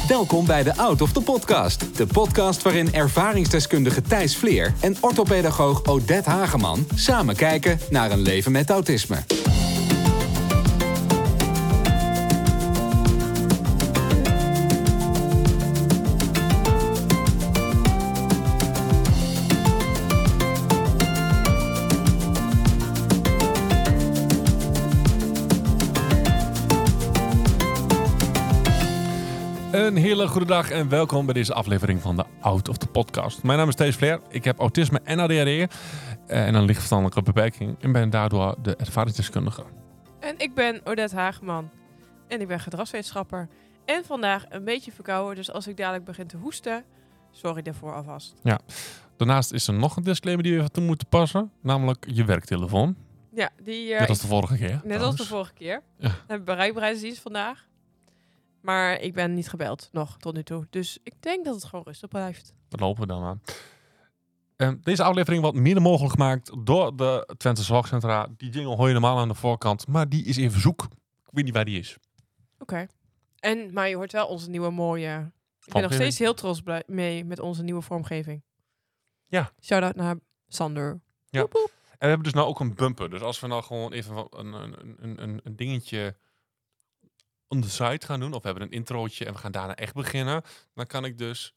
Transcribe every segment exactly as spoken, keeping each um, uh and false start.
Welkom bij de Out of the Podcast. De podcast waarin ervaringsdeskundige Thijs Vleer en orthopedagoog Odette Hageman samen kijken naar een leven met autisme. Een hele goede dag en welkom bij deze aflevering van de Out of the Podcast. Mijn naam is Thijs Vleer. Ik heb autisme en A D H D en een lichtverstandelijke beperking en ben daardoor de ervaringsdeskundige. En ik ben Odette Hageman en ik ben gedragswetenschapper. En vandaag een beetje verkouden, dus als ik dadelijk begin te hoesten, sorry daarvoor alvast. Ja, daarnaast is er nog een disclaimer die we even toe moeten passen, namelijk je werktelefoon. Ja, die... Uh, net als de vorige keer. Net trouwens. als de vorige keer. Ja. We hebben bereikbaarheidsdienst vandaag. Maar ik ben niet gebeld, nog, tot nu toe. Dus ik denk dat het gewoon rustig blijft. Dat lopen we dan aan. Uh, deze aflevering wordt mede mogelijk gemaakt door de Twente Zorgcentra. Die jingle hoor je normaal aan de voorkant, maar die is in verzoek. Ik weet niet waar die is. Oké. Okay. En, maar je hoort wel onze nieuwe mooie... Ik ben nog steeds heel trots blij mee met onze nieuwe vormgeving. Ja. Shout-out naar Sander. Ja. Woep, woep. En we hebben dus nou ook een bumper. Dus als we nou gewoon even een, een, een, een, een dingetje on the side gaan doen, of we hebben een introotje en we gaan daarna echt beginnen, dan kan ik dus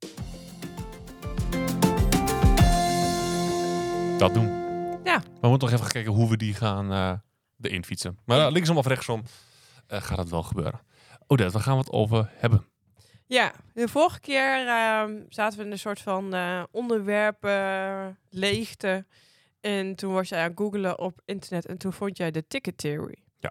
dat doen. Ja. We moeten nog even kijken hoe we die gaan uh, erin fietsen. Maar uh, linksom of rechtsom uh, gaat het wel gebeuren. Odette, waar gaan we het over hebben? Ja, de vorige keer uh, zaten we in een soort van uh, onderwerpen leegte. En toen was jij aan het googlen op internet en toen vond jij de ticket theory. Ja.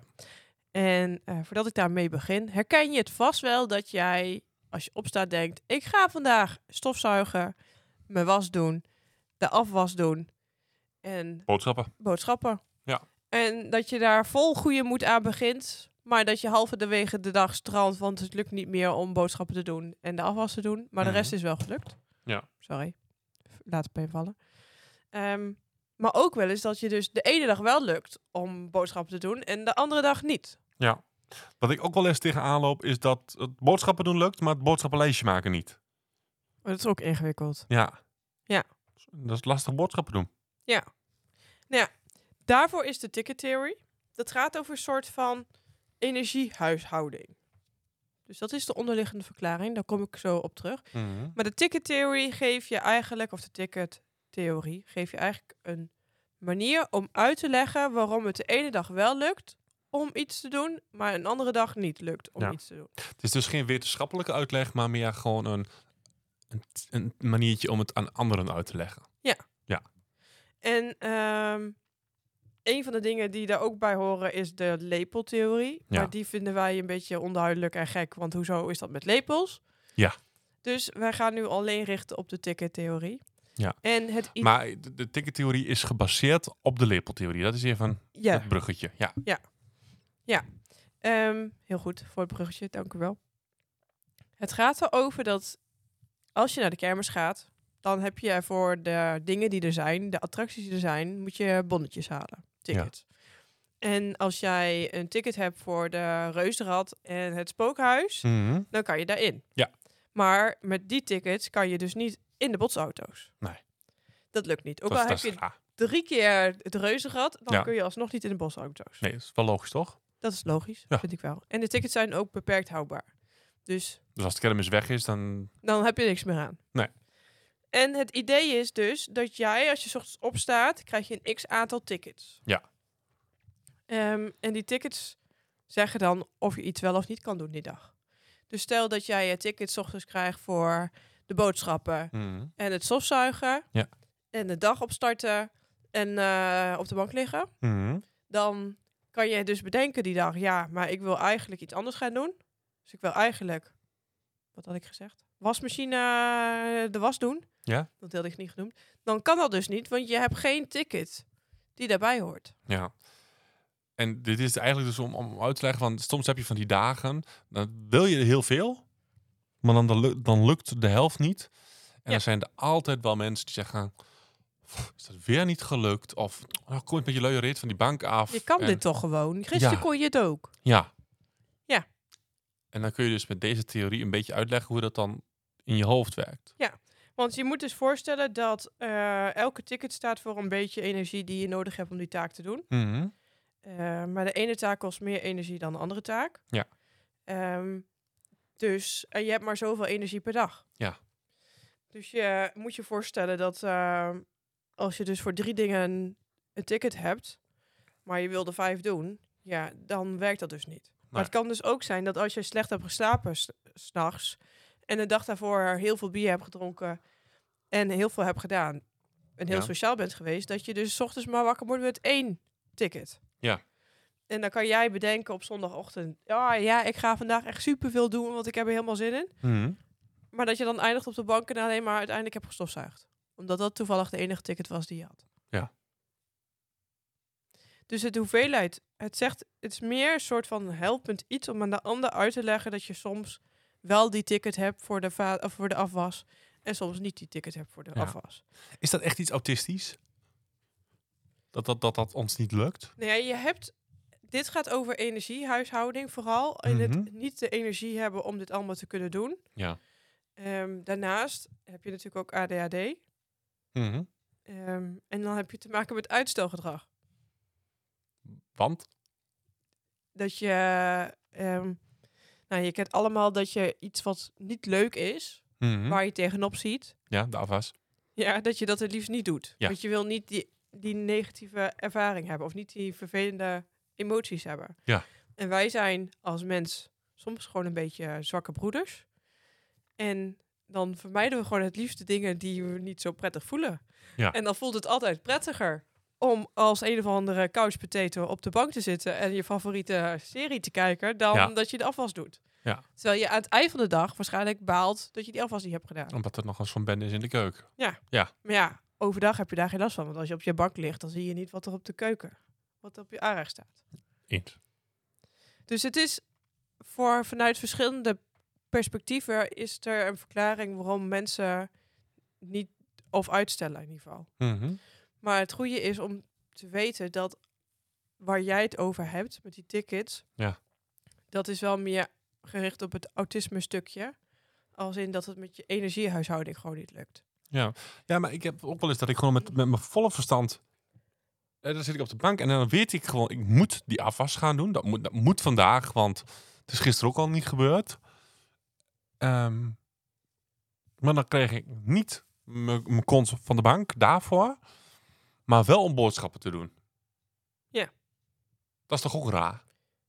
En uh, voordat ik daarmee begin, herken je het vast wel dat jij, als je opstaat, denkt, ik ga vandaag stofzuigen, mijn was doen, de afwas doen en Boodschappen. boodschappen. Ja. En dat je daar vol goede moed aan begint, maar dat je halverwege de dag strandt, want het lukt niet meer om boodschappen te doen en de afwas te doen. Maar de rest is wel gelukt. Ja. Sorry, laat het bij vallen. Um, maar ook wel eens dat je dus de ene dag wel lukt om boodschappen te doen en de andere dag niet. Ja. Wat ik ook wel eens tegenaan loop is dat het boodschappen doen lukt, maar het boodschappenlijstje maken niet. Maar dat is ook ingewikkeld. Ja. Ja. Dat is lastig boodschappen doen. Ja. Nou ja, daarvoor is de ticket theory. Dat gaat over een soort van energiehuishouding. Dus dat is de onderliggende verklaring. Daar kom ik zo op terug. Mm-hmm. Maar de ticket theory geeft je eigenlijk, of de ticket theorie, geeft je eigenlijk een manier om uit te leggen waarom het de ene dag wel lukt om iets te doen, maar een andere dag niet lukt om ja. iets te doen. Het is dus geen wetenschappelijke uitleg, maar meer gewoon een, een, een maniertje om het aan anderen uit te leggen. Ja. Ja. En um, een van de dingen die daar ook bij horen is de lepeltheorie. Ja. Maar die vinden wij een beetje onduidelijk en gek, want hoezo is dat met lepels? Ja. Dus wij gaan nu alleen richten op de tickettheorie. Ja. En het i- maar de, de tickettheorie is gebaseerd op de lepeltheorie. Dat is even ja. het bruggetje. Ja. Ja. Ja. Um, heel goed voor het bruggetje, dank u wel. Het gaat erover dat als je naar de kermis gaat, dan heb je voor de dingen die er zijn, de attracties die er zijn, moet je bonnetjes halen. Tickets. Ja. En als jij een ticket hebt voor de Reuzenrad en het Spookhuis, Mm-hmm. dan kan je daarin. Ja. Maar met die tickets kan je dus niet in de botsauto's. Nee. Dat lukt niet. Ook Dat al is, heb dat je is, ah. drie keer het Reuzenrad, dan Ja. kun je alsnog niet in de botsauto's. Nee, dat is wel logisch, toch? Dat is logisch, Ja. vind ik wel. En de tickets zijn ook beperkt houdbaar. Dus, Dus als de kermis weg is, dan dan heb je niks meer aan. Nee. En het idee is dus dat jij, als je 's ochtends opstaat, krijg je een x aantal tickets. Ja. Um, en die tickets zeggen dan of je iets wel of niet kan doen die dag. Dus stel dat jij je tickets 's ochtends krijgt voor de boodschappen mm-hmm. en het stofzuigen. Ja. En de dag opstarten en uh, op de bank liggen. Mm-hmm. Dan kan je dus bedenken die dag, ja, maar ik wil eigenlijk iets anders gaan doen. Dus ik wil eigenlijk, wat had ik gezegd? Wasmachine, uh, de was doen. Ja. Dat had ik niet genoemd. Dan kan dat dus niet, want je hebt geen ticket die daarbij hoort. Ja. En dit is eigenlijk dus om, om uit te leggen van, soms heb je van die dagen, dan wil je heel veel, maar dan, dan, dan lukt de helft niet. En ja. dan zijn er altijd wel mensen die zeggen, is dat weer niet gelukt? Of oh, kom je met je luie reet van die bank af. Je kan en, dit toch gewoon? Gisteren ja. kon je het ook. Ja. Ja. En dan kun je dus met deze theorie een beetje uitleggen hoe dat dan in je hoofd werkt. Want je moet dus voorstellen dat uh, elke ticket staat voor een beetje energie die je nodig hebt om die taak te doen. Mhm. Uh, maar de ene taak kost meer energie dan de andere taak. Ja. Um, dus en je hebt maar zoveel energie per dag. Ja. Dus je moet je voorstellen dat uh, als je dus voor drie dingen een, een ticket hebt, maar je wil er vijf doen, ja, dan werkt dat dus niet. Nee. Maar het kan dus ook zijn dat als je slecht hebt geslapen s- 's nachts en de dag daarvoor heel veel bier hebt gedronken en heel veel hebt gedaan en heel Ja. sociaal bent geweest, dat je dus 's ochtends maar wakker wordt met één ticket. Ja. En dan kan jij bedenken op zondagochtend, ja, ja, ik ga vandaag echt superveel doen, want ik heb er helemaal zin in. Mhm. Maar dat je dan eindigt op de bank en alleen maar uiteindelijk hebt gestofzuigd. Omdat dat toevallig de enige ticket was die je had. Ja. Dus het hoeveelheid, het zegt, het is meer een soort van helpend iets om aan de ander uit te leggen dat je soms wel die ticket hebt voor de, va- of voor de afwas en soms niet die ticket hebt voor de Ja. afwas. Is dat echt iets autistisch? Dat dat, dat dat ons niet lukt? Nou ja, je hebt, dit gaat over energiehuishouding vooral. En Mhm. het niet de energie hebben om dit allemaal te kunnen doen. Ja. Um, daarnaast heb je natuurlijk ook A D H D. Mhm. Um, en dan heb je te maken met uitstelgedrag. Want? Dat je, um, nou, je kent allemaal dat je iets wat niet leuk is, Mhm. waar je tegenop ziet, Ja, de afwas. ja, dat je dat het liefst niet doet. Ja. Want je wil niet die, die negatieve ervaring hebben of niet die vervelende emoties hebben. Ja. En wij zijn als mens soms gewoon een beetje zwakke broeders. En dan vermijden we gewoon het liefste dingen die we niet zo prettig voelen. Ja. En dan voelt het altijd prettiger om als een of andere couch potato op de bank te zitten en je favoriete serie te kijken, dan Ja. dat je de afwas doet. Ja. Terwijl je aan het eind van de dag waarschijnlijk baalt dat je die afwas niet hebt gedaan. Omdat er nog eens zo'n bende is in de keuken. Maar ja, overdag heb je daar geen last van. Want als je op je bank ligt, dan zie je niet wat er op de keuken, wat er op je aanrecht staat. Eens. Dus het is voor vanuit verschillende perspectieven is er een verklaring waarom mensen niet of uitstellen in ieder geval. Mhm. Maar het goede is om te weten dat waar jij het over hebt met die tickets, Ja. dat is wel meer gericht op het autisme stukje. Als in dat het met je energiehuishouding gewoon niet lukt. Ja. Ja, maar ik heb ook wel eens dat ik gewoon met, met mijn volle verstand... Eh, dan zit ik op de bank en dan weet ik gewoon... Ik moet die afwas gaan doen. Dat moet, dat moet vandaag, want het is gisteren ook al niet gebeurd. Ehm, maar dan kreeg ik niet mijn mijn kont van de bank daarvoor. Maar wel om boodschappen te doen. Ja. Dat is toch ook raar?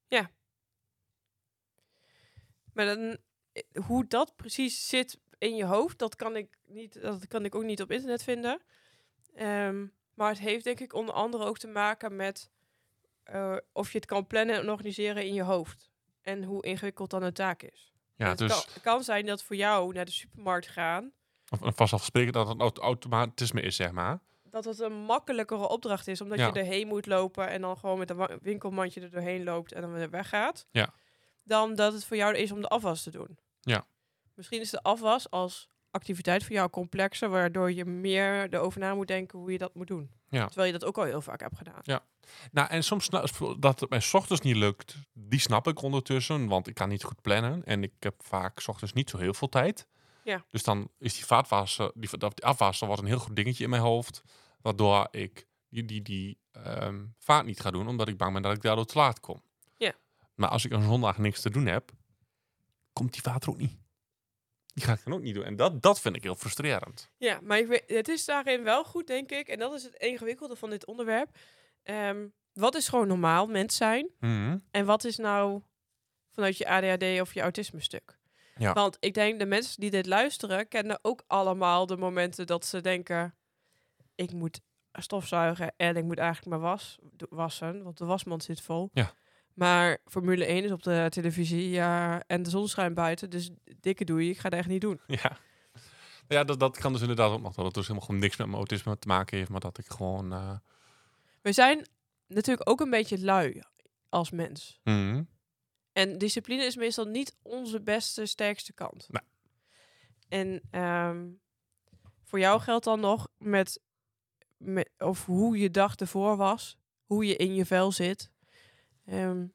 Maar dan, eh, hoe dat precies zit in je hoofd, dat kan ik, niet, dat kan ik ook niet op internet vinden. Ehm, maar het heeft denk ik onder andere ook te maken met uh, of je het kan plannen en organiseren in je hoofd. En hoe ingewikkeld dan een taak is. Ja, het dus... kan, kan zijn dat voor jou naar de supermarkt gaan, Of of vanzelfsprekend dat het een auto- automatisme is, zeg maar. dat het een makkelijkere opdracht is, omdat Ja. je erheen moet lopen en dan gewoon met een wa- winkelmandje er doorheen loopt en dan weer weggaat. Ja. Dan dat het voor jou is om de afwas te doen. Ja. Misschien is de afwas als activiteit voor jou complexer, waardoor je meer erover na moet denken hoe je dat moet doen. Ja. Terwijl je dat ook al heel vaak hebt gedaan. Ja. Nou, en soms sna- dat het mij 's ochtends niet lukt, die snap ik ondertussen, want ik kan niet goed plannen en ik heb vaak 's ochtends niet zo heel veel tijd. Ja. Dus dan is die vaatwassen, die, die afwassen was een heel goed dingetje in mijn hoofd, waardoor ik die, die, die ehm, vaat niet ga doen, omdat ik bang ben dat ik daardoor te laat kom. Ja. Maar als ik een zondag niks te doen heb, komt die vaat er ook niet. Die ga ik dan ook niet doen. En dat, dat vind ik heel frustrerend. Ja, maar ik weet, het is daarin wel goed, denk ik. En dat is het ingewikkelde van dit onderwerp. Ehm, wat is gewoon normaal mens zijn? Mhm. En wat is nou vanuit je A D H D of je autisme stuk? Ja. Want ik denk de mensen die dit luisteren kennen ook allemaal de momenten dat ze denken, ik moet stofzuigen en ik moet eigenlijk mijn was do- wassen, want de wasmand zit vol. Ja. Maar Formule één is op de televisie ja, en de zon schijnt buiten, dus dikke doei, ik ga dat echt niet doen. Ja, ja dat, dat kan dus inderdaad ook nog. Dat het dus helemaal gewoon niks met mijn autisme te maken heeft, maar dat ik gewoon... eh, We zijn natuurlijk ook een beetje lui als mens. mhm. En discipline is meestal niet onze beste, sterkste kant. Nee. En ehm, voor jou geldt dan nog met, met of hoe je dag ervoor was, hoe je in je vel zit. Ehm,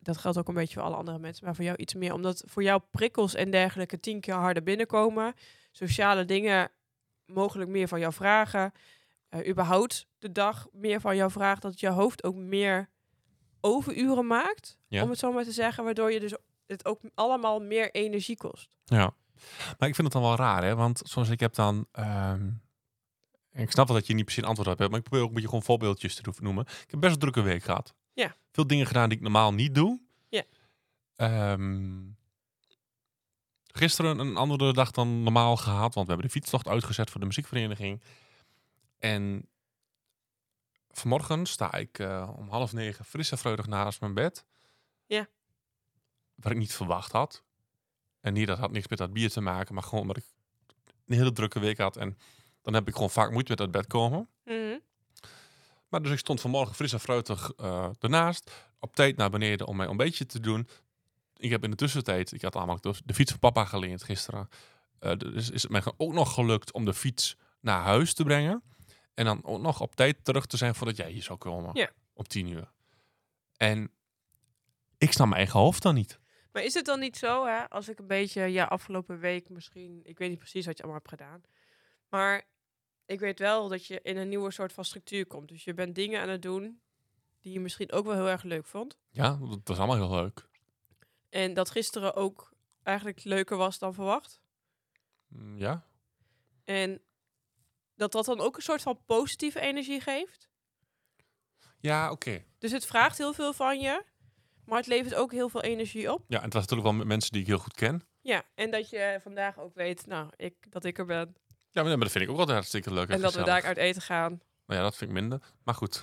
dat geldt ook een beetje voor alle andere mensen, maar voor jou iets meer. Omdat voor jou prikkels en dergelijke tien keer harder binnenkomen. Sociale dingen mogelijk meer van jou vragen. Uh, überhaupt de dag meer van jou vraagt. Dat je hoofd ook meer overuren maakt. Ja. Om het zo maar te zeggen. Waardoor je dus het ook allemaal meer energie kost. Ja. Maar ik vind het dan wel raar, hè? Want zoals ik heb dan... Um, ik snap wel dat je niet precies een antwoord op hebt. Maar ik probeer ook een beetje gewoon voorbeeldjes te noemen. Ik heb best een drukke week gehad. Ja. Veel dingen gedaan die ik normaal niet doe. Ja. Um, gisteren een andere dag dan normaal gehad. Want we hebben de fietstocht uitgezet voor de muziekvereniging. En vanmorgen sta ik uh, om half negen fris en freudig naast mijn bed. Ja. Wat ik niet verwacht had. En niet, dat had niks met dat bier te maken. Maar gewoon omdat ik een hele drukke week had. En dan heb ik gewoon vaak moeite met uit bed komen. Mm-hmm. Maar dus ik stond vanmorgen fris en fruitig uh, ernaast. Op tijd naar beneden om mijn ontbijtje te doen. Ik heb in de tussentijd, ik had namelijk de, de fiets van papa geleend gisteren. Uh, dus is het mij ook nog gelukt om de fiets naar huis te brengen. En dan ook nog op tijd terug te zijn voordat jij hier zou komen. Ja. Op tien uur. En ik snap mijn eigen hoofd dan niet. Maar is het dan niet zo, hè? Als ik een beetje, ja, afgelopen week misschien... Ik weet niet precies wat je allemaal hebt gedaan. Maar ik weet wel dat je in een nieuwe soort van structuur komt. Dus je bent dingen aan het doen die je misschien ook wel heel erg leuk vond. Ja, dat was allemaal heel leuk. En dat gisteren ook eigenlijk leuker was dan verwacht. Ja. En dat dat dan ook een soort van positieve energie geeft. Ja, oké. Okay. Dus het vraagt heel veel van je, maar het levert ook heel veel energie op. Ja, en het was natuurlijk wel met mensen die ik heel goed ken. Ja, en dat je vandaag ook weet, nou, ik, dat ik er ben. Ja, maar dat vind ik ook altijd hartstikke leuk. En, en dat gezellig. we daar uit eten gaan. Nou ja, dat vind ik minder. Maar goed.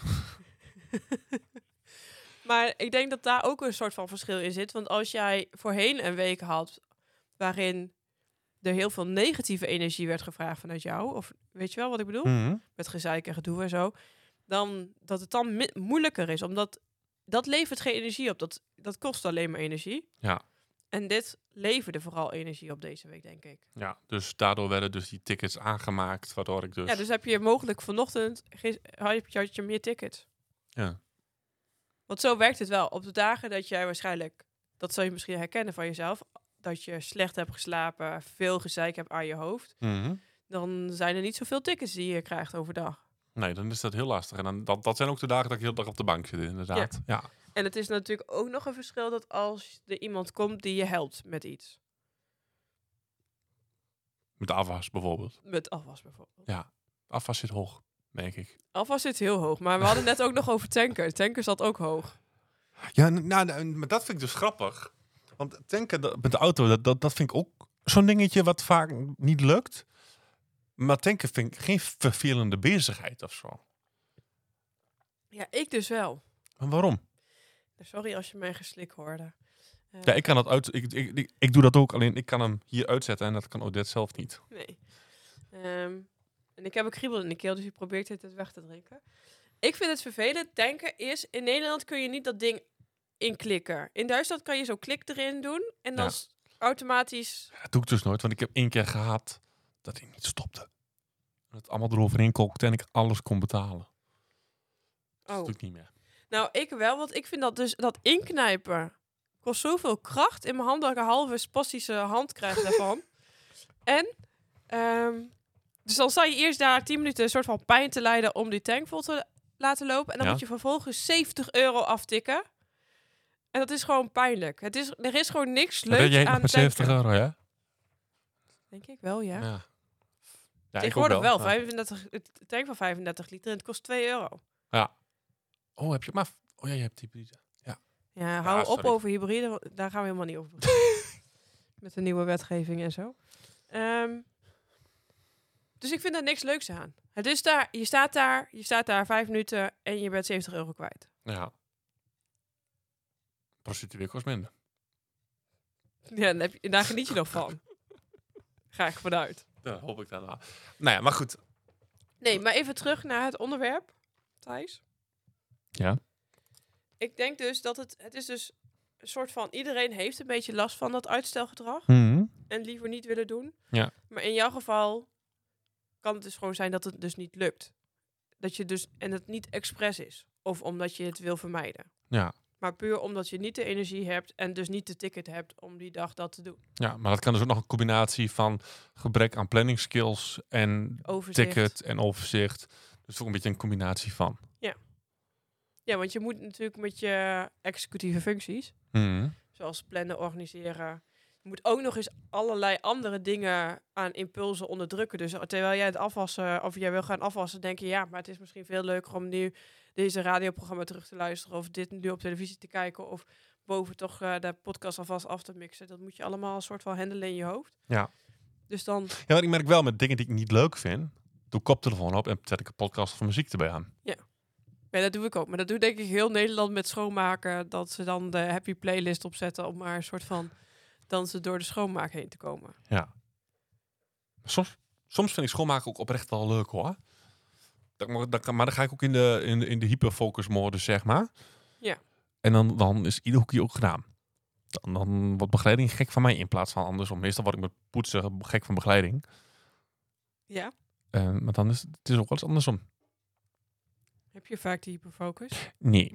Maar ik denk dat daar ook een soort van verschil in zit. Want als jij voorheen een week had waarin er heel veel negatieve energie werd gevraagd vanuit jou, of weet je wel wat ik bedoel? Mm-hmm. Met gezeik en gedoe en zo. Dan dat het dan mi- moeilijker is, omdat dat levert geen energie op. Dat, dat kost alleen maar energie. Ja. En dit leverde vooral energie op deze week, denk ik. Ja, dus daardoor werden dus die tickets aangemaakt, waardoor ik dus... Ja, dus heb je mogelijk vanochtend, gis- had je, had je meer tickets. Ja. Want zo werkt het wel. Op de dagen dat jij waarschijnlijk, dat zou je misschien herkennen van jezelf, dat je slecht hebt geslapen, veel gezeik hebt aan je hoofd, Mm-hmm. dan zijn er niet zoveel tickets die je krijgt overdag. Nee, dan is dat heel lastig. En dan, dat, dat zijn ook de dagen dat ik heel dag op de bank zit, inderdaad. Ja. ja. En het is natuurlijk ook nog een verschil dat als er iemand komt die je helpt met iets. Met de afwas bijvoorbeeld. Met afwas bijvoorbeeld. Ja, afwas zit hoog, denk ik. Afwas zit heel hoog, maar we hadden net ook nog over tanker. Tanker zat ook hoog. Ja, nou, nou, maar dat vind ik dus grappig. Want tanken dat- met de auto, dat, dat, dat vind ik ook zo'n dingetje wat vaak niet lukt. Maar tanken vind ik geen vervelende bezigheid of zo. Ja, ik dus wel. Maar waarom? Sorry als je mijn geslik hoorde. Uh, Ja, ik kan dat uit. Ik, ik, ik, ik doe dat ook, alleen ik kan hem hier uitzetten en dat kan Odette zelf niet. Nee. Um, en ik heb een kriebel in de keel, dus ik probeer dit het weg te drinken. Ik vind het vervelend. Tanken is, in Nederland kun je niet dat ding inklikken. In Duitsland kan je zo klik erin doen en dan Ja. s- automatisch... Dat doe ik dus nooit, want ik heb één keer gehad dat hij niet stopte. Dat het allemaal eroverheen kokte en ik alles kon betalen. Dat Oh. doe ik niet meer. Nou, ik wel, want ik vind dat dus, dat inknijpen kost zoveel kracht in mijn hand dat ik een halve spastische hand krijg daarvan. En, um, dus dan sta je eerst daar tien minuten een soort van pijn te lijden om die tank vol te laten lopen. En dan Ja. moet je vervolgens zeventig euro aftikken. En dat is gewoon pijnlijk. Het is, er is gewoon niks Red leuks jij nog aan met tanken. zeventig euro, ja? Denk ik wel, ja. Ja. Ja, ik ook Tegenwoordig wel, Ja. vijfendertig, het tank van vijfendertig liter en het kost twee euro. Oh, heb je maar... Oh ja, je hebt hybride. Ja, hou op sorry. over hybride, want daar gaan we helemaal niet over beginnen. Met de nieuwe wetgeving en zo. Um, dus ik vind daar niks leuks aan. Het is daar, je staat daar, je staat daar vijf minuten en je bent zeventig euro kwijt. Ja. Prostituee kost minder. Ja, dan heb je, daar geniet je nog van. Ga ik vanuit. Ja, hoop ik daarna. Nou ja, maar goed. Nee, maar even terug naar het onderwerp, Thijs. Ja. Ik denk dus dat het, het is dus een soort van, iedereen heeft een beetje last van dat uitstelgedrag. Mm-hmm. En liever niet willen doen. Ja. Maar in jouw geval kan het dus gewoon zijn dat het dus niet lukt. Dat je dus, en het niet expres is. Of omdat je het wil vermijden. Ja. Maar puur omdat je niet de energie hebt en dus niet de ticket hebt om die dag dat te doen. Ja, maar dat kan dus ook nog een combinatie van gebrek aan planning skills en Overzicht. ticket en overzicht. Dus ook een beetje een combinatie van. Ja, want je moet natuurlijk met je executieve functies, Hmm. zoals plannen, organiseren. Je moet ook nog eens allerlei andere dingen aan impulsen onderdrukken. Dus terwijl jij het afwassen, of jij wil gaan afwassen, denk je, ja, maar het is misschien veel leuker om nu deze radioprogramma terug te luisteren, of dit nu op televisie te kijken, of boven toch uh, de podcast alvast af te mixen. Dat moet je allemaal een soort van handelen in je hoofd. Ja. Dus dan... Ja, maar ik merk wel met dingen die ik niet leuk vind, doe koptelefoon op en zet ik een podcast van muziek erbij aan. Ja. Ja, dat doe ik ook. Maar dat doe denk ik heel Nederland met schoonmaken. Dat ze dan de happy playlist opzetten om maar een soort van dansen door de schoonmaak heen te komen. Ja. Soms, soms vind ik schoonmaken ook oprecht wel leuk hoor. Dat, maar, dat, maar dan ga ik ook in de, in de, in de hyperfocus modus, zeg maar. Ja. En dan, dan is ieder hoekje ook gedaan. Dan, dan wordt begeleiding gek van mij in plaats van andersom. Meestal word ik met poetsen gek van begeleiding. Ja. Uh, maar dan is het is ook wel eens andersom. Heb je vaak die hyperfocus? Nee.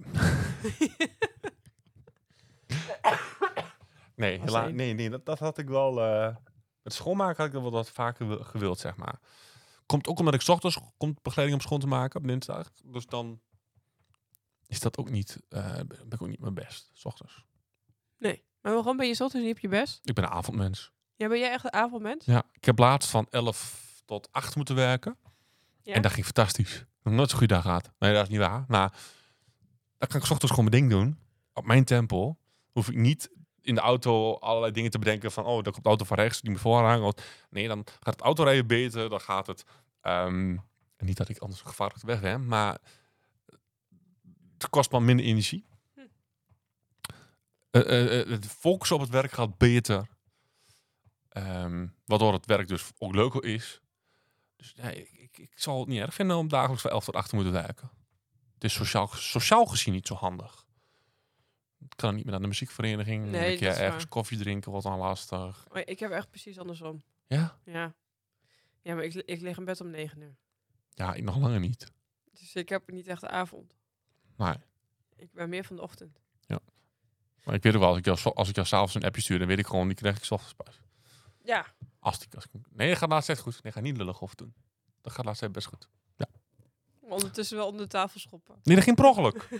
nee, hela- een. nee, nee, dat, dat had ik wel... Uh, met schoonmaken had ik dat wel wat vaker gewild, zeg maar. Komt ook omdat ik 's ochtends komt begeleiding om schoon te maken op dinsdag. Dus dan is dat ook niet, uh, ben ik ook niet mijn best, 's ochtends. Nee. Maar waarom ben je 's ochtends niet op je best? Ik ben een avondmens. Ja, ben jij echt een avondmens? Ja, ik heb laatst van elf tot acht moeten werken. Ja? En dat ging fantastisch. Ik heb nooit zo'n goede dag gehad. Nee, dat is niet waar. Maar dan kan ik 's ochtends gewoon mijn ding doen. Op mijn tempo. Hoef ik niet in de auto allerlei dingen te bedenken van, oh, dan komt de auto van rechts, die moet voorrang. Nee, dan gaat het autorijden beter. Dan gaat het... Um, niet dat ik anders gevaarlijk weg ben, maar het kost maar minder energie. Hm. Uh, uh, uh, het focus op het werk gaat beter. Um, waardoor het werk dus ook leuker is. Dus ja, ik, ik, ik zal het niet erg vinden om dagelijks van elf tot acht te moeten werken. Het is sociaal, sociaal gezien niet zo handig. Ik kan niet meer naar de muziekvereniging. Nee, een keer ergens waar. koffie drinken wordt dan lastig. Oh, ik heb echt precies andersom. Ja? Ja. Ja, maar ik, ik lig in bed om negen uur. Ja, ik nog langer niet. Dus ik heb niet echt de avond. Nee. Ik ben meer van de ochtend. Ja. Maar ik weet ook wel, als ik jou, als ik jou s'avonds een appje stuur, dan weet ik gewoon, die krijg ik 's ochtends pas. Ja. Als die, als ik, nee, dat gaat laatst echt goed. Nee, ga niet lullig over doen. Dat gaat laatst echt best goed. Ja. Ondertussen wel onder de tafel schoppen. Nee, dat ging per ongeluk. Oké.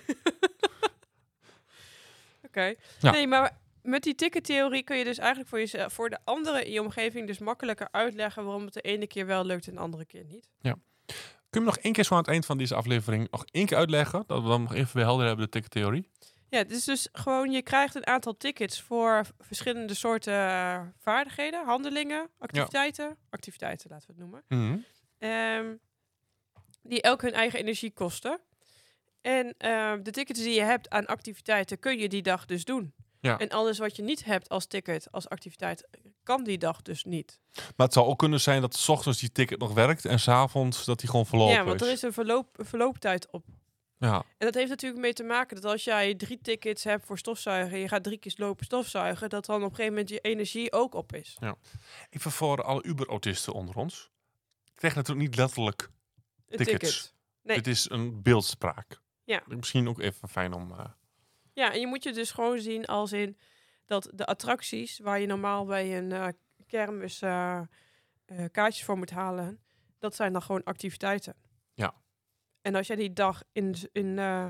Okay. Ja. Nee, maar met die tickettheorie kun je dus eigenlijk voor, jezelf, voor de anderen in je omgeving dus makkelijker uitleggen waarom het de ene keer wel lukt en de andere keer niet. Ja. Kun je me nog één keer zo aan het eind van deze aflevering nog één keer uitleggen? Dat we dan nog even weer helder hebben, de tickettheorie. Ja, het is dus gewoon, je krijgt een aantal tickets voor verschillende soorten uh, vaardigheden, handelingen, activiteiten. Ja. Activiteiten, laten we het noemen. Mm-hmm. Um, die elk hun eigen energie kosten. En uh, de tickets die je hebt aan activiteiten kun je die dag dus doen. Ja. En alles wat je niet hebt als ticket, als activiteit, kan die dag dus niet. Maar het zou ook kunnen zijn dat 's ochtends die ticket nog werkt en 's avonds dat die gewoon verlopen is. Ja, want er is een verloop, verlooptijd op. Ja. En dat heeft natuurlijk mee te maken dat als jij drie tickets hebt voor stofzuigen en je gaat drie keer lopen stofzuigen, dat dan op een gegeven moment je energie ook op is. Ja. Even voor alle Uber-autisten onder ons. Ik krijg natuurlijk niet letterlijk een tickets. Ticket. Nee. Het is een beeldspraak. Ja. Misschien ook even fijn om... Uh... Ja, en je moet je dus gewoon zien als in dat de attracties waar je normaal bij een uh, kermis uh, uh, kaartjes voor moet halen, dat zijn dan gewoon activiteiten. Ja. En als jij die dag in, in uh,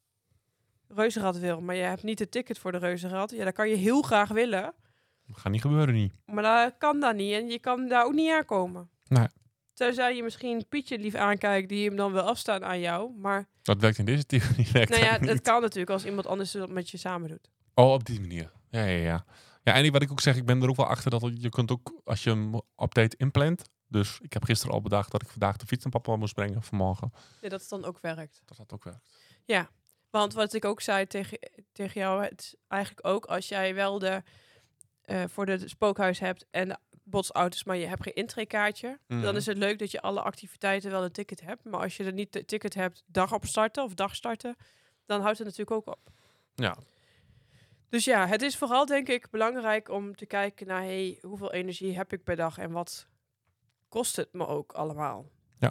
Reuzenrad wil, maar je hebt niet het ticket voor de Reuzenrad, ja, dat kan je heel graag willen. Dat gaat niet gebeuren, niet. Maar dat kan dat niet en je kan daar ook niet aankomen. Nee. Tenzij je misschien Pietje lief aankijkt die hem dan wil afstaan aan jou, maar... Dat werkt in deze type niet. Nou ja, dat kan natuurlijk als iemand anders dat met je samen doet. Oh, op die manier. Ja, ja, ja. Ja, en wat ik ook zeg, ik ben er ook wel achter dat je kunt ook, als je hem op tijd inplant. Dus ik heb gisteren al bedacht dat ik vandaag de fiets naar papa moest brengen vanmorgen. Ja, dat het dan ook werkt. Dat dat ook werkt. Ja, want wat ik ook zei tegen, tegen jou, het is eigenlijk ook als jij wel de uh, voor de spookhuis hebt en de botsauto's, maar je hebt geen intreekaartje, mm. dan is het leuk dat je alle activiteiten wel een ticket hebt. Maar als je er niet de ticket hebt, dag op starten of dag starten, dan houdt het natuurlijk ook op. Ja. Dus ja, het is vooral denk ik belangrijk om te kijken naar hey, hoeveel energie heb ik per dag en wat kost het me ook allemaal. Ja.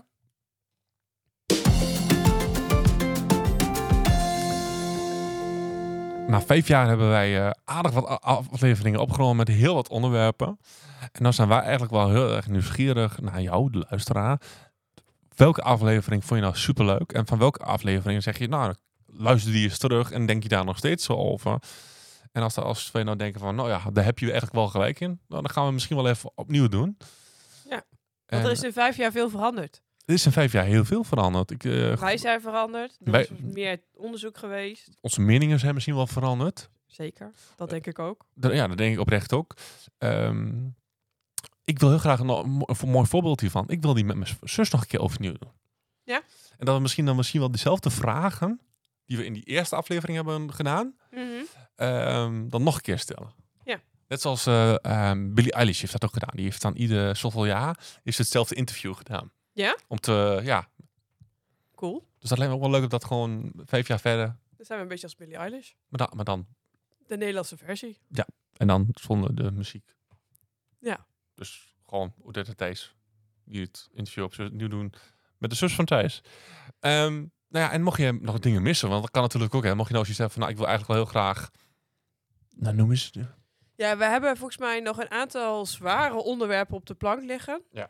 Na vijf jaar hebben wij uh, aardig wat a- afleveringen opgenomen met heel wat onderwerpen. En dan zijn wij eigenlijk wel heel erg nieuwsgierig naar jou, de luisteraar. Welke aflevering vond je nou superleuk? En van welke aflevering zeg je, nou, luister die eens terug en denk je daar nog steeds zo over? En als, als we nou denken van, nou ja, daar heb je eigenlijk wel gelijk in. Nou, dan gaan we misschien wel even opnieuw doen. Ja, want en, er is in vijf jaar veel veranderd. Er is in vijf jaar heel veel veranderd. Ik, uh, Wij zijn veranderd. Er wij, is meer onderzoek geweest. Onze meningen zijn misschien wel veranderd. Zeker, dat denk ik ook. Uh, ja, dat denk ik oprecht ook. Um, ik wil heel graag een, een mooi voorbeeld hiervan. Ik wil die met mijn zus nog een keer overnieuw doen. Ja? En dat we misschien dan misschien wel dezelfde vragen die we in die eerste aflevering hebben gedaan, Mm-hmm. um, dan nog een keer stellen. Ja. Net zoals uh, um, Billie Eilish heeft dat ook gedaan. Die heeft dan ieder zoveel jaar heeft hetzelfde interview gedaan. Ja? Om te, ja. Cool. Dus dat lijkt me ook wel leuk dat dat gewoon vijf jaar verder. Dan zijn we een beetje als Billie Eilish. Maar dan, maar dan. De Nederlandse versie. Ja. En dan zonder de muziek. Ja. Dus gewoon Odette Thijs. Die het interview op nu doen met de zus van Thijs. Um, nou ja, en mocht je nog dingen missen, want dat kan natuurlijk ook. Hè. Mocht je nou zoiets hebben van, nou, ik wil eigenlijk wel heel graag. Nou, noem eens. Ja, we hebben volgens mij nog een aantal zware onderwerpen op de plank liggen. Ja.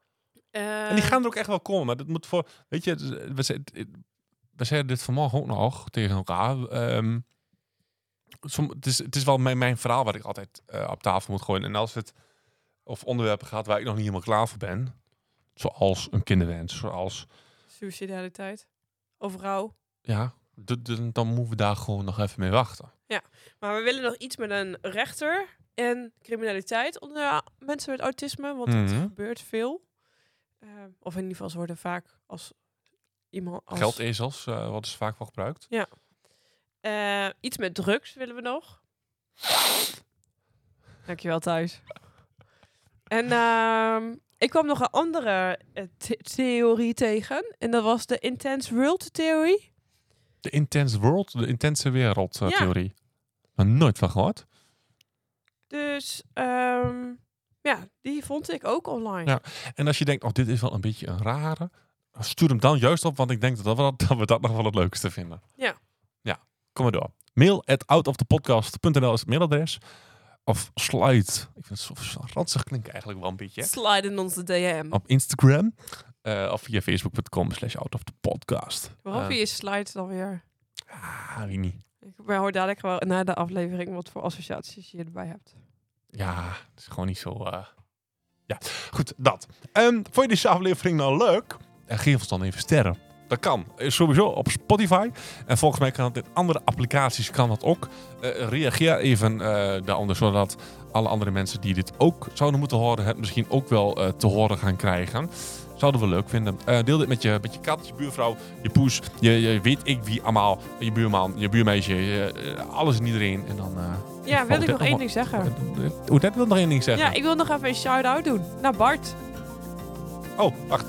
Uh, en die gaan er ook echt wel komen. Maar dat moet voor, weet je, we, ze, we zeiden dit vanmorgen ook nog tegen elkaar. Um, som, het, is, het is wel mijn, mijn verhaal wat ik altijd uh, op tafel moet gooien. En als het over onderwerpen gaat waar ik nog niet helemaal klaar voor ben, zoals een kinderwens, zoals suicidaliteit, of rouw. Ja, d- d- dan moeten we daar gewoon nog even mee wachten. Ja, maar we willen nog iets met een rechter en criminaliteit onder mensen met autisme, want Mm-hmm. het gebeurt veel. Uh, of in ieder geval, ze worden vaak als iemand als Geldezels uh, worden ze vaak wel gebruikt. Ja. Uh, iets met drugs willen we nog. Dankjewel, Thijs. En uh, ik kwam nog een andere uh, the- theorie tegen. En dat was de Intense World theorie. De intense world, de intense wereld uh, Ja. theorie. Maar nooit van gehoord. Dus um, ja, die vond ik ook online. Ja. En als je denkt, oh, dit is wel een beetje een rare, stuur hem dan juist op, want ik denk dat we dat, dat, we dat nog wel het leukste vinden. Ja. Ja, kom maar door. Mail at outofthe-podcast punt n l is het mailadres. Of slide. Ik vind het zo, zo ranzig klinken eigenlijk wel een beetje. Hè? Slide in onze D M. Op Instagram. Uh, of via facebook punt com slash outofthe-podcast. Waarom Uh, je slide dan weer? Ah, wie niet. Ik hoor dadelijk wel na de aflevering wat voor associaties je erbij hebt. Ja, het is gewoon niet zo... Uh... Ja, goed, dat. Um, vond je deze aflevering nou leuk? En geef ons dan even sterren. Dat kan. Sowieso op Spotify. En volgens mij kan het in andere applicaties kan dat ook. Uh, reageer even uh, daaronder, zodat alle andere mensen die dit ook zouden moeten horen, het misschien ook wel uh, te horen gaan krijgen. Zouden we leuk vinden. Uh, deel dit met je, met je kat, je buurvrouw, je poes, je, je weet ik wie allemaal. Je buurman, je buurmeisje, je, uh, alles en iedereen. En dan... Uh, Ja, wil ik nog één ding zeggen? Hoe dat wil nog één ding zeggen? Ja, ik wil nog even een shout-out doen naar Bart. Oh, wacht.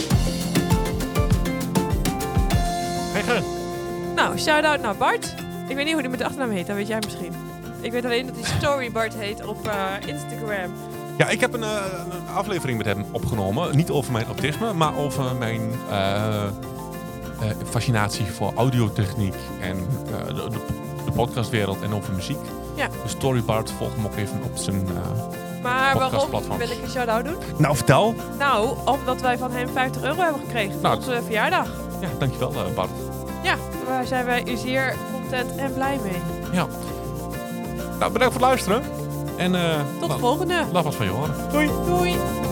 Hey, Ger. Nou, shout-out naar Bart. Ik weet niet hoe hij met de achternaam heet, dat weet jij misschien. Ik weet alleen dat hij Storybart heet op uh, Instagram. Ja, ik heb een, uh, een aflevering met hem opgenomen. Niet over mijn autisme, maar over mijn uh, uh, fascinatie voor audiotechniek en uh, de, de, de podcastwereld en over muziek. Ja. De Storybart, volg hem ook even op zijn uh, Maar waarom podcastplatform. wil ik een shout-out doen? Nou, vertel. Nou, omdat wij van hem vijftig euro hebben gekregen voor Nou, onze verjaardag. Ja, dankjewel uh, Bart. Ja, daar zijn wij zeer content en blij mee. Ja. Nou, bedankt voor het luisteren. En uh, Tot de laat, volgende. laat wat van je horen. Doei. Doei.